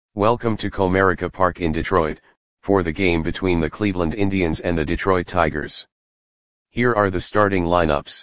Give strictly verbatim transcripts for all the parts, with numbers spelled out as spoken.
Welcome to Comerica Park in Detroit, for the game between the Cleveland Indians and the Detroit Tigers. Here are the starting lineups.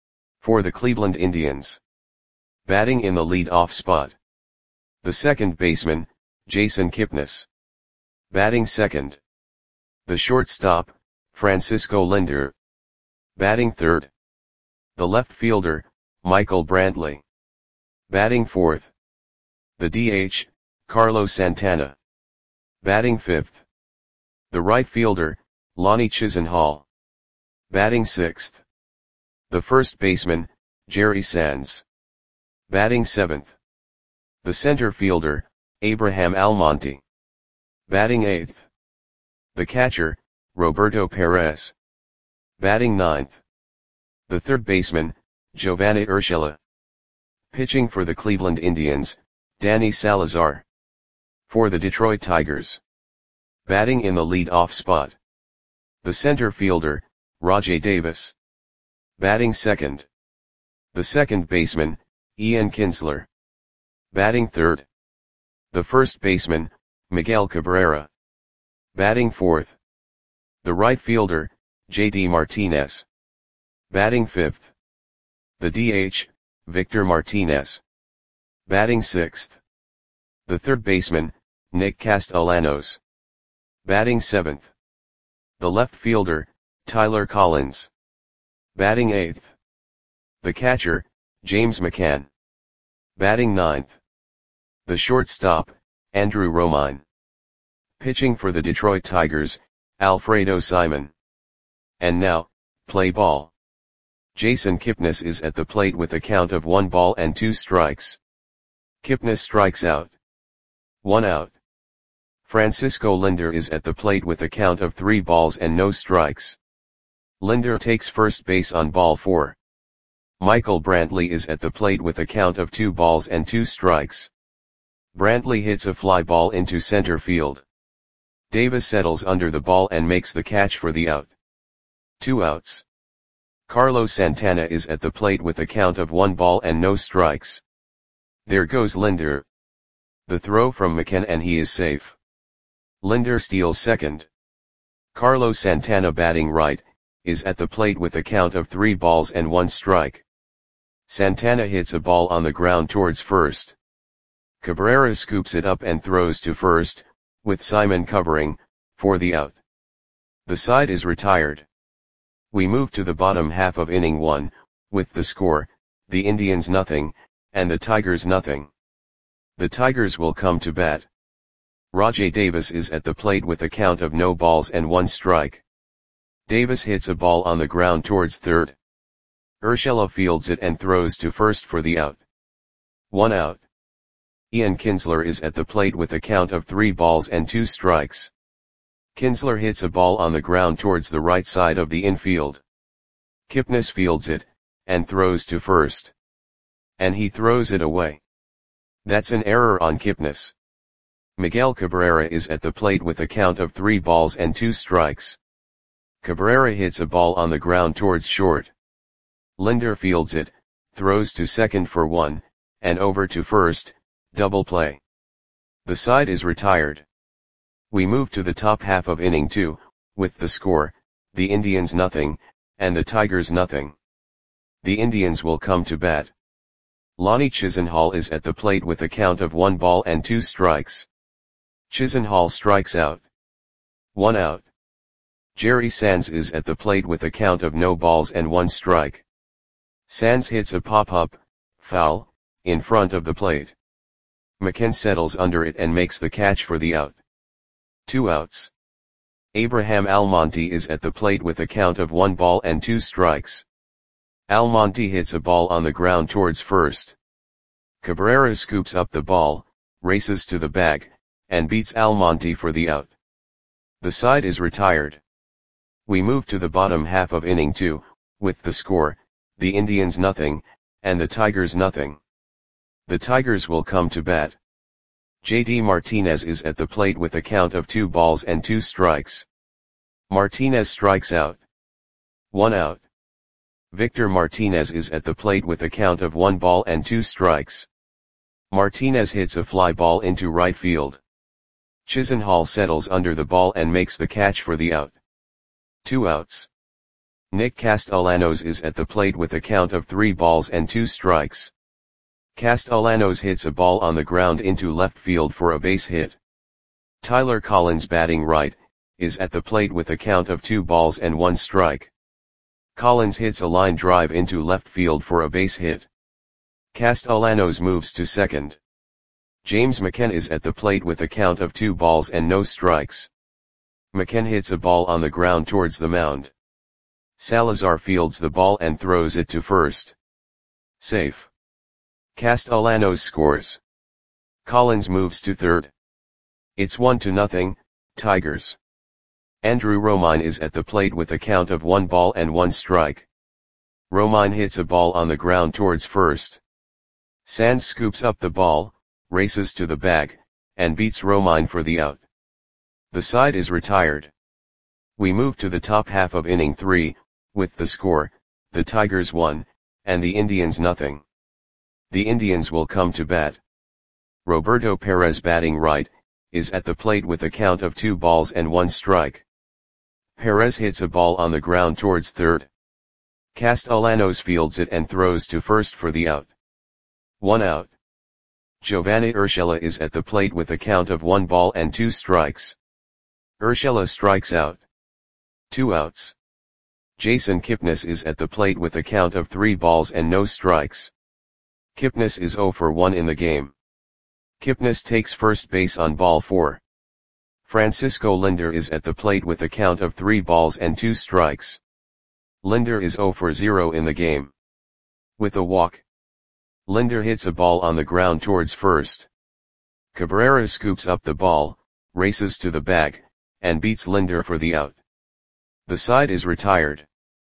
For the Cleveland Indians. Batting in the lead-off spot. The second baseman, Jason Kipnis. Batting second. The shortstop, Francisco Lindor. Batting third. The left fielder, Michael Brantley. Batting fourth. The D H, Carlos Santana. Batting fifth. The right fielder, Lonnie Chisenhall. Batting sixth. The first baseman, Jerry Sands. Batting seventh. The center fielder, Abraham Almonte. Batting eighth. The catcher, Roberto Perez. Batting ninth. The third baseman, Giovanni Urshela. Pitching for the Cleveland Indians, Danny Salazar. For the Detroit Tigers. Batting in the lead-off spot. The center fielder, Rajai Davis. Batting second. The second baseman, Ian Kinsler. Batting third. The first baseman, Miguel Cabrera. Batting fourth. The right fielder, J D Martinez. Batting fifth. The D H, Victor Martinez. Batting sixth. The third baseman, Nick Castellanos. Batting seventh. The left fielder, Tyler Collins. Batting eighth. The catcher, James McCann. Batting ninth. The shortstop, Andrew Romine. Pitching for the Detroit Tigers, Alfredo Simon. And now, play ball. Jason Kipnis is at the plate with a count of one ball and two strikes. Kipnis strikes out. One out. Francisco Lindor is at the plate with a count of three balls and no strikes. Lindor takes first base on ball four. Michael Brantley is at the plate with a count of two balls and two strikes. Brantley hits a fly ball into center field. Davis settles under the ball and makes the catch for the out. Two outs. Carlos Santana is at the plate with a count of one ball and no strikes. There goes Lindor. The throw from McCann and he is safe. Lindor steals second. Carlos Santana, batting right, is at the plate with a count of three balls and one strike. Santana hits a ball on the ground towards first. Cabrera scoops it up and throws to first, with Simon covering, for the out. The side is retired. We move to the bottom half of inning one, with the score, the Indians nothing, and the Tigers nothing. The Tigers will come to bat. Rajai Davis is at the plate with a count of no balls and one strike. Davis hits a ball on the ground towards third. Urshela fields it and throws to first for the out. One out. Ian Kinsler is at the plate with a count of three balls and two strikes. Kinsler hits a ball on the ground towards the right side of the infield. Kipnis fields it, and throws to first. And he throws it away. That's an error on Kipnis. Miguel Cabrera is at the plate with a count of three balls and two strikes. Cabrera hits a ball on the ground towards short. Lindor fields it, throws to second for one, and over to first, double play. The side is retired. We move to the top half of inning two, with the score, the Indians nothing, and the Tigers nothing. The Indians will come to bat. Lonnie Chisenhall is at the plate with a count of one ball and two strikes. Chisenhall strikes out. One out. Jerry Sands is at the plate with a count of no balls and one strike. Sands hits a pop-up, foul, in front of the plate. McCann settles under it and makes the catch for the out. Two outs. Abraham Almonte is at the plate with a count of one ball and two strikes. Almonte hits a ball on the ground towards first. Cabrera scoops up the ball, races to the bag, and beats Almonte for the out. The side is retired. We move to the bottom half of inning two, with the score, the Indians nothing, and the Tigers nothing. The Tigers will come to bat. J D Martinez is at the plate with a count of two balls and two strikes. Martinez strikes out. One out. Victor Martinez is at the plate with a count of one ball and two strikes. Martinez hits a fly ball into right field. Chisenhall settles under the ball and makes the catch for the out. Two outs. Nick Castellanos is at the plate with a count of three balls and two strikes. Castellanos hits a ball on the ground into left field for a base hit. Tyler Collins, batting right, is at the plate with a count of two balls and one strike. Collins hits a line drive into left field for a base hit. Castellanos moves to second. James McCann is at the plate with a count of two balls and no strikes. McCann hits a ball on the ground towards the mound. Salazar fields the ball and throws it to first. Safe. Castellanos scores. Collins moves to third. It's one to nothing, Tigers. Andrew Romine is at the plate with a count of one ball and one strike. Romine hits a ball on the ground towards first. Sands scoops up the ball, races to the bag, and beats Romine for the out. The side is retired. We move to the top half of inning three, with the score, the Tigers one, and the Indians nothing. The Indians will come to bat. Roberto Perez, batting right, is at the plate with a count of two balls and one strike. Perez hits a ball on the ground towards third. Castellanos fields it and throws to first for the out. One out. Giovanni Urshela is at the plate with a count of one ball and two strikes. Urshela strikes out. Two outs. Jason Kipnis is at the plate with a count of three balls and no strikes. Kipnis is zero for one in the game. Kipnis takes first base on ball four. Francisco Lindor is at the plate with a count of three balls and two strikes. Lindor is zero for zero in the game. With a walk. Lindor hits a ball on the ground towards first. Cabrera scoops up the ball, races to the bag, and beats Lindor for the out. The side is retired.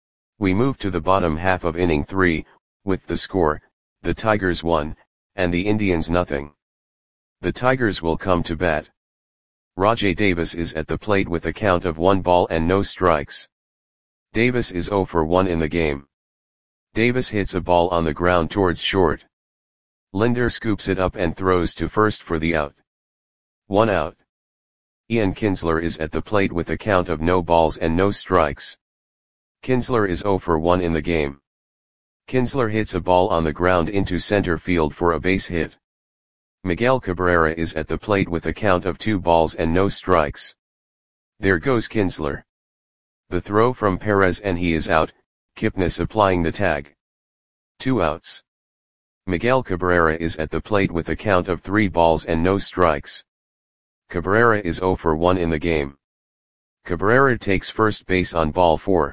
We move to the bottom half of inning three, with the score, the Tigers one, and the Indians nothing. The Tigers will come to bat. Rajai Davis is at the plate with a count of one ball and no strikes. Davis is zero for one in the game. Davis hits a ball on the ground towards short. Lindor scoops it up and throws to first for the out. One out. Ian Kinsler is at the plate with a count of no balls and no strikes. Kinsler is zero for one in the game. Kinsler hits a ball on the ground into center field for a base hit. Miguel Cabrera is at the plate with a count of two balls and no strikes. There goes Kinsler. The throw from Perez and he is out, Kipnis applying the tag. Two outs. Miguel Cabrera is at the plate with a count of three balls and no strikes. Cabrera is zero for one in the game. Cabrera takes first base on ball four.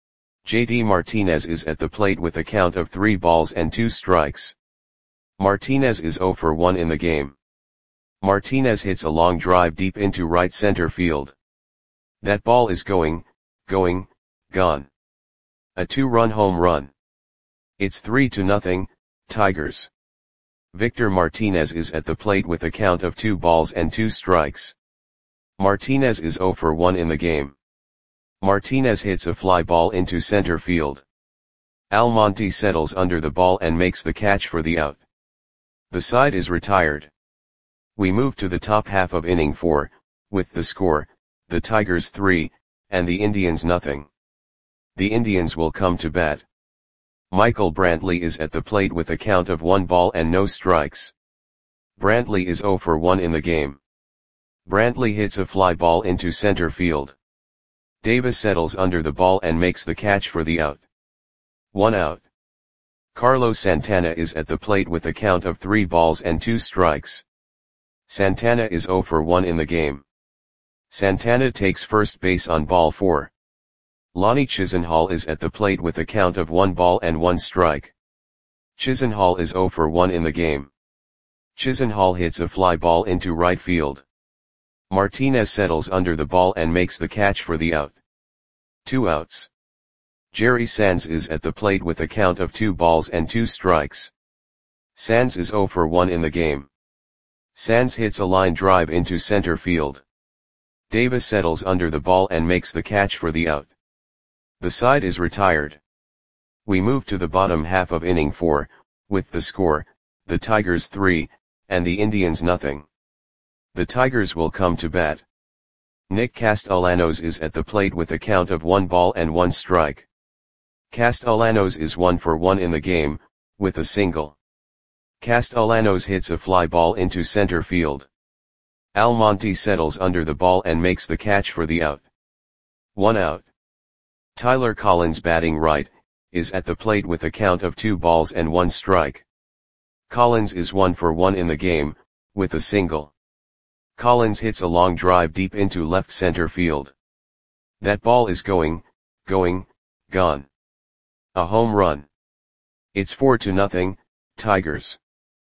J D Martinez is at the plate with a count of three balls and two strikes. Martinez is zero for one in the game. Martinez hits a long drive deep into right center field. That ball is going, going, gone. A two-run home run. It's three to nothing, Tigers. Victor Martinez is at the plate with a count of two balls and two strikes. Martinez is zero for one in the game. Martinez hits a fly ball into center field. Almonte settles under the ball and makes the catch for the out. The side is retired. We move to the top half of inning four, with the score, the Tigers three, and the Indians nothing. The Indians will come to bat. Michael Brantley is at the plate with a count of one ball and no strikes. Brantley is zero for one in the game. Brantley hits a fly ball into center field. Davis settles under the ball and makes the catch for the out. One out. Carlos Santana is at the plate with a count of three balls and two strikes. Santana is zero for one in the game. Santana takes first base on ball four. Lonnie Chisenhall is at the plate with a count of one ball and one strike. Chisenhall is zero for one in the game. Chisenhall hits a fly ball into right field. Martinez settles under the ball and makes the catch for the out. Two outs. Jerry Sands is at the plate with a count of two balls and two strikes. Sands is zero for one in the game. Sands hits a line drive into center field. Davis settles under the ball and makes the catch for the out. The side is retired. We move to the bottom half of inning four, with the score, the Tigers three, and the Indians nothing. The Tigers will come to bat. Nick Castellanos is at the plate with a count of one ball and one strike. Castellanos is one for one in the game, with a single. Castellanos hits a fly ball into center field. Almonte settles under the ball and makes the catch for the out. One out. Tyler Collins, batting right, is at the plate with a count of two balls and one strike. Collins is one for one in the game, with a single. Collins hits a long drive deep into left center field. That ball is going, going, gone. A home run. It's four to nothing, Tigers.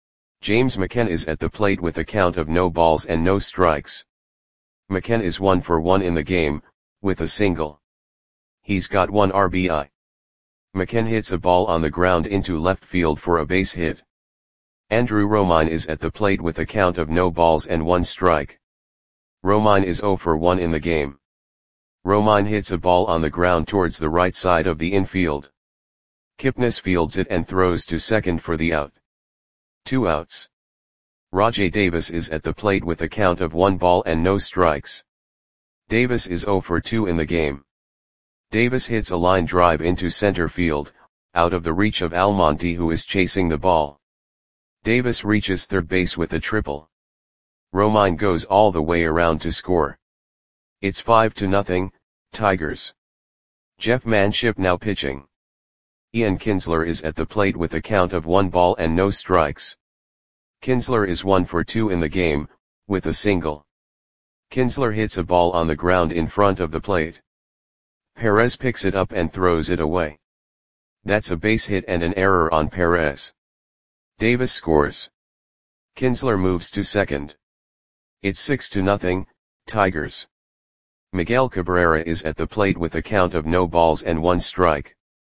James McCann is at the plate with a count of no balls and no strikes. McCann is one for one in the game, with a single. He's got one R B I. McCann hits a ball on the ground into left field for a base hit. Andrew Romine is at the plate with a count of no balls and one strike. Romine is zero for one in the game. Romine hits a ball on the ground towards the right side of the infield. Kipnis fields it and throws to second for the out. Two outs. Rajai Davis is at the plate with a count of one ball and no strikes. Davis is zero for two in the game. Davis hits a line drive into center field, out of the reach of Almonte, who is chasing the ball. Davis reaches third base with a triple. Romine goes all the way around to score. It's five to nothing, Tigers. Jeff Manship now pitching. Ian Kinsler is at the plate with a count of one ball and no strikes. Kinsler is one for two in the game, with a single. Kinsler hits a ball on the ground in front of the plate. Perez picks it up and throws it away. That's a base hit and an error on Perez. Davis scores. Kinsler moves to second. It's six to nothing, Tigers. Miguel Cabrera is at the plate with a count of no balls and one strike.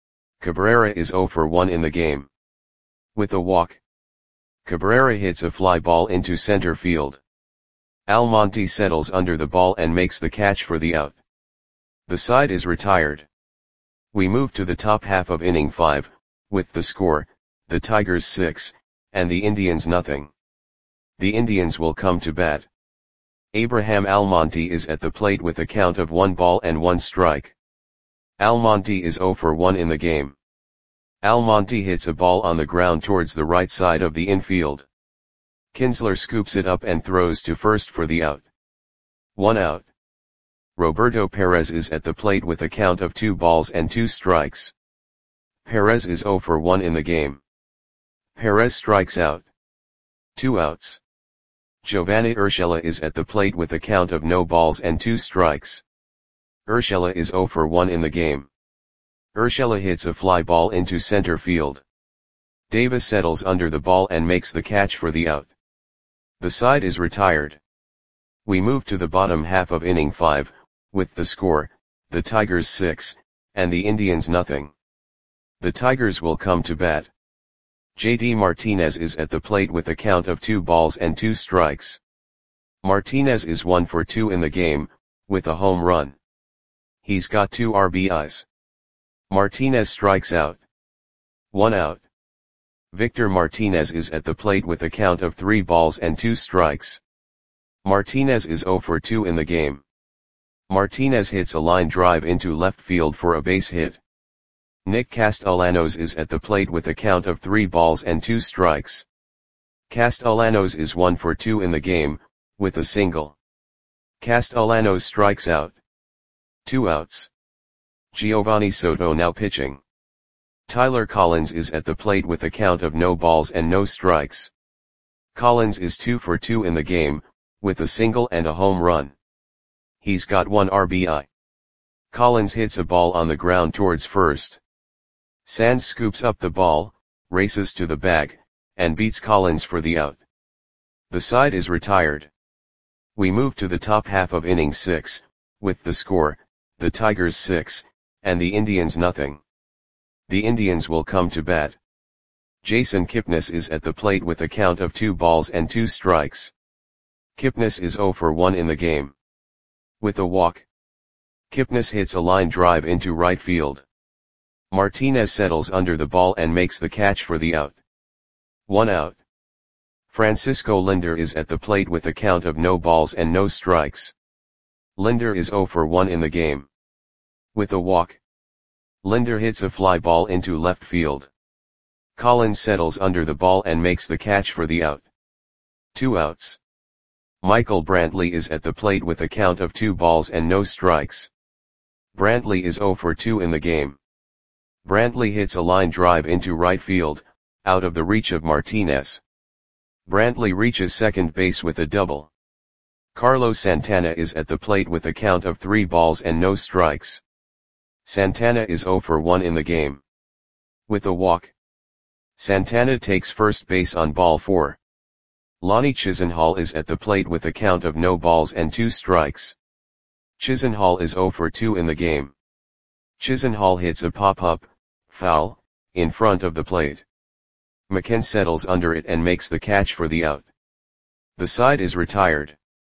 Cabrera is zero for one in the game. With a walk. Cabrera hits a fly ball into center field. Almonte settles under the ball and makes the catch for the out. The side is retired. We move to the top half of inning five, with the score, the Tigers six, and the Indians nothing. The Indians will come to bat. Abraham Almonte is at the plate with a count of one ball and one strike. Almonte is zero for one in the game. Almonte hits a ball on the ground towards the right side of the infield. Kinsler scoops it up and throws to first for the out. One out. Roberto Perez is at the plate with a count of two balls and two strikes. Perez is zero for one in the game. Perez strikes out. Two outs. Giovanni Urshela is at the plate with a count of no balls and two strikes. Urshela is zero for one in the game. Urshela hits a fly ball into center field. Davis settles under the ball and makes the catch for the out. The side is retired. We move to the bottom half of inning five, with the score, the Tigers six, and the Indians nothing. The Tigers will come to bat. J D Martinez is at the plate with a count of two balls and two strikes. Martinez is one for two in the game, with a home run. He's got two R B Is. Martinez strikes out. One out. Victor Martinez is at the plate with a count of three balls and two strikes. Martinez is zero for two in the game. Martinez hits a line drive into left field for a base hit. Nick Castellanos is at the plate with a count of three balls and two strikes. Castellanos is one for two in the game, with a single. Castellanos strikes out. Two outs. Giovanni Soto now pitching. Tyler Collins is at the plate with a count of no balls and no strikes. Collins is two for two in the game, with a single and a home run. He's got one R B I. Collins hits a ball on the ground towards first. Sands scoops up the ball, races to the bag, and beats Collins for the out. The side is retired. We move to the top half of inning six, with the score, the Tigers six, and the Indians nothing. The Indians will come to bat. Jason Kipnis is at the plate with a count of two balls and two strikes. Kipnis is zero for one in the game. With a walk. Kipnis hits a line drive into right field. Martinez settles under the ball and makes the catch for the out. One out. Francisco Lindor is at the plate with a count of no balls and no strikes. Lindor is zero for one in the game. With a walk, Lindor hits a fly ball into left field. Collins settles under the ball and makes the catch for the out. Two outs. Michael Brantley is at the plate with a count of two balls and no strikes. Brantley is zero for two in the game. Brantley hits a line drive into right field, out of the reach of Martinez. Brantley reaches second base with a double. Carlos Santana is at the plate with a count of three balls and no strikes. Santana is zero for one in the game. With a walk, Santana takes first base on ball four. Lonnie Chisenhall is at the plate with a count of no balls and two strikes. Chisenhall is zero for two in the game. Chisenhall hits a pop-up, foul, in front of the plate. McKenna settles under it and makes the catch for the out. The side is retired.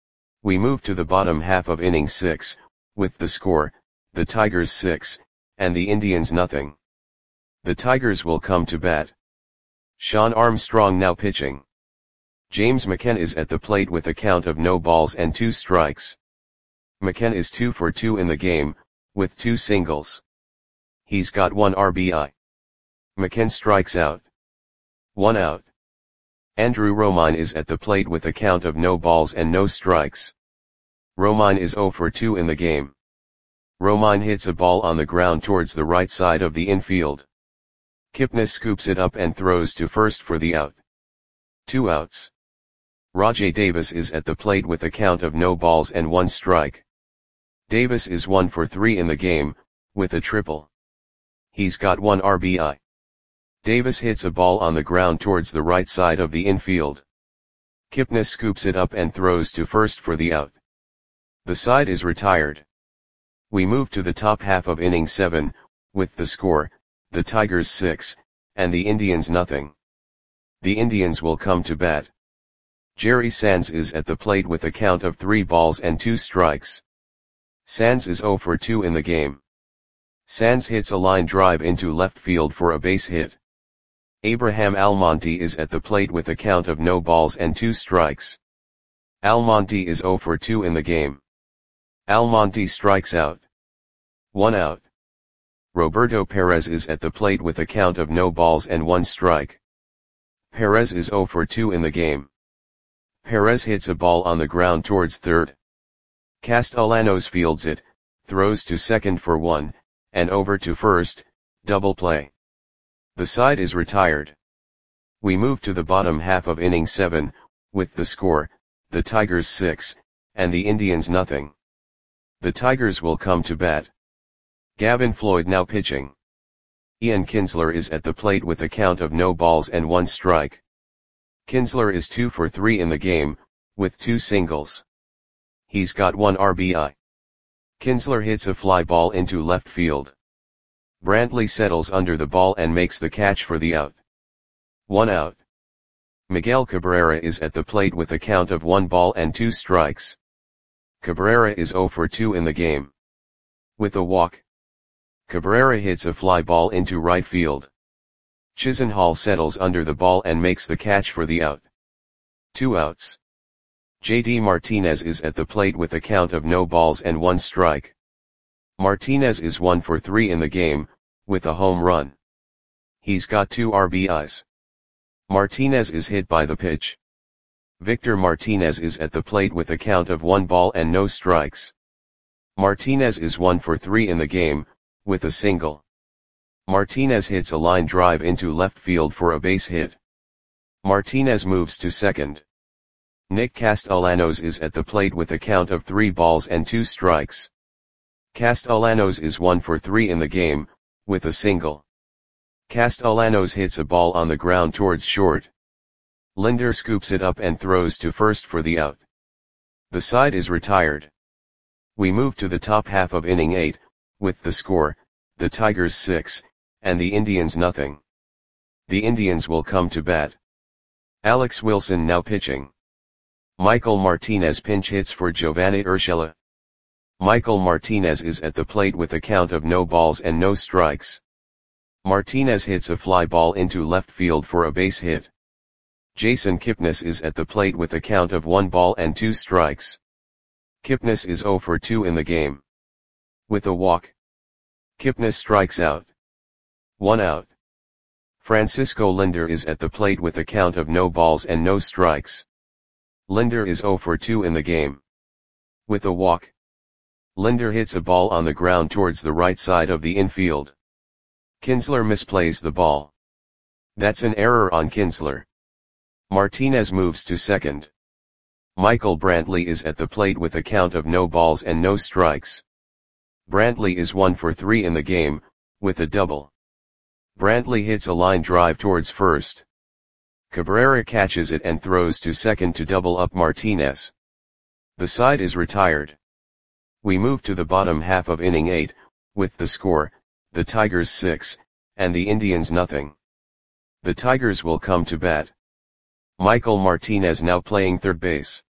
We move to the bottom half of inning six, with the score, the Tigers six, and the Indians nothing. The Tigers will come to bat. Sean Armstrong now pitching. James McKenna is at the plate with a count of no balls and two strikes. McKenna is two for two in the game, with two singles. He's got one R B I. McKenna strikes out. One out. Andrew Romine is at the plate with a count of no balls and no strikes. Romine is zero for two in the game. Romine hits a ball on the ground towards the right side of the infield. Kipnis scoops it up and throws to first for the out. Two outs. Rajai Davis is at the plate with a count of no balls and one strike. Davis is one for three in the game, with a triple. He's got one R B I. Davis hits a ball on the ground towards the right side of the infield. Kipnis scoops it up and throws to first for the out. The side is retired. We move to the top half of inning seven, with the score, the Tigers six, and the Indians nothing. The Indians will come to bat. Jerry Sands is at the plate with a count of three balls and two strikes. Sands is zero for two in the game. Sands hits a line drive into left field for a base hit. Abraham Almonte is at the plate with a count of no balls and two strikes. Almonte is zero for two in the game. Almonte strikes out. One out. Roberto Perez is at the plate with a count of no balls and one strike. Perez is zero for two in the game. Perez hits a ball on the ground towards third. Castellanos fields it, throws to second for one, and over to first, double play. The side is retired. We move to the bottom half of inning seven, with the score, the Tigers six, and the Indians nothing. The Tigers will come to bat. Gavin Floyd now pitching. Ian Kinsler is at the plate with a count of no balls and one strike. Kinsler is two for three in the game, with two singles. He's got one R B I. Kinsler hits a fly ball into left field. Brantley settles under the ball and makes the catch for the out. One out. Miguel Cabrera is at the plate with a count of one ball and two strikes. Cabrera is zero for two in the game. With a walk, Cabrera hits a fly ball into right field. Chisenhall settles under the ball and makes the catch for the out. Two outs. J D Martinez is at the plate with a count of no balls and one strike. Martinez is one for three in the game, with a home run. He's got two R B Is. Martinez is hit by the pitch. Victor Martinez is at the plate with a count of one ball and no strikes. Martinez is one for three in the game, with a single. Martinez hits a line drive into left field for a base hit. Martinez moves to second. Nick Castellanos is at the plate with a count of three balls and two strikes. Castellanos is one for three in the game, with a single. Castellanos hits a ball on the ground towards short. Lindor scoops it up and throws to first for the out. The side is retired. We move to the top half of inning eight, with the score, the Tigers six, and the Indians nothing. The Indians will come to bat. Alex Wilson now pitching. Michael Martinez pinch hits for Giovanni Urshela. Michael Martinez is at the plate with a count of no balls and no strikes. Martinez hits a fly ball into left field for a base hit. Jason Kipnis is at the plate with a count of one ball and two strikes. Kipnis is zero for two in the game. With a walk, Kipnis strikes out. One out. Francisco Lindor is at the plate with a count of no balls and no strikes. Lindor is zero for two in the game. With a walk, Lindor hits a ball on the ground towards the right side of the infield. Kinsler misplays the ball. That's an error on Kinsler. Martinez moves to second. Michael Brantley is at the plate with a count of no balls and no strikes. Brantley is one for three in the game, with a double. Brantley hits a line drive towards first. Cabrera catches it and throws to second to double up Martinez. The side is retired. We move to the bottom half of inning eight, with the score, the Tigers six, and the Indians nothing. The Tigers will come to bat. Michael Martinez now playing third base.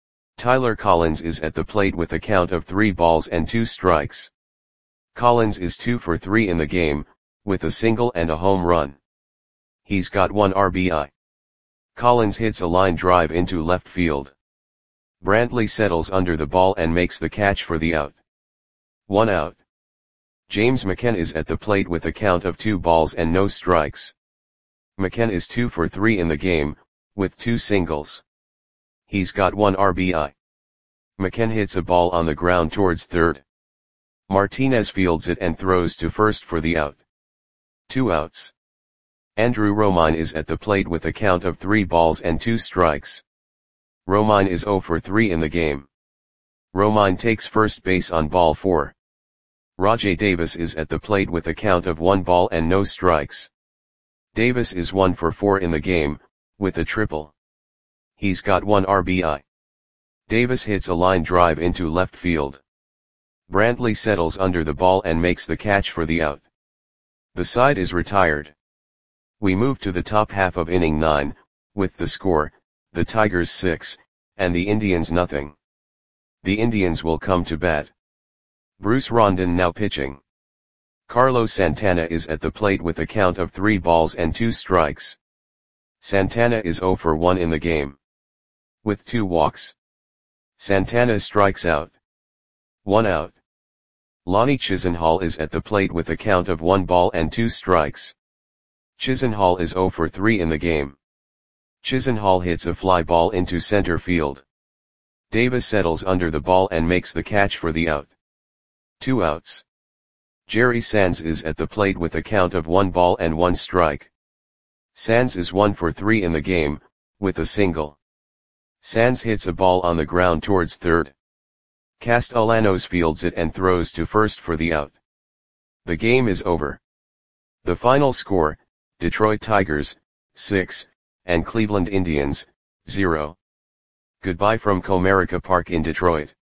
Tyler Collins is at the plate with a count of three balls and two strikes. Collins is two for three in the game, with a single and a home run. He's got one R B I. Collins hits a line drive into left field. Brantley settles under the ball and makes the catch for the out. One out. James McCann is at the plate with a count of two balls and no strikes. McCann is two for three in the game, with two singles. He's got one R B I. McCann hits a ball on the ground towards third. Martinez fields it and throws to first for the out. Two outs. Andrew Romine is at the plate with a count of three balls and two strikes. Romine is zero for three in the game. Romine takes first base on ball four. Rajai Davis is at the plate with a count of one ball and no strikes. Davis is one for four in the game, with a triple. He's got one R B I. Davis hits a line drive into left field. Brantley settles under the ball and makes the catch for the out. The side is retired. We move to the top half of inning nine, with the score, the Tigers six, and the Indians nothing. The Indians will come to bat. Bruce Rondon now pitching. Carlos Santana is at the plate with a count of three balls and two strikes. Santana is zero for one in the game. With two walks, Santana strikes out. One out. Lonnie Chisenhall is at the plate with a count of one ball and two strikes. Chisenhall is zero for three in the game. Chisenhall hits a fly ball into center field. Davis settles under the ball and makes the catch for the out. Two outs. Jerry Sands is at the plate with a count of one ball and one strike. Sands is one for three in the game, with a single. Sands hits a ball on the ground towards third. Castellanos fields it and throws to first for the out. The game is over. The final score, Detroit Tigers, six, and Cleveland Indians, zero. Goodbye from Comerica Park in Detroit.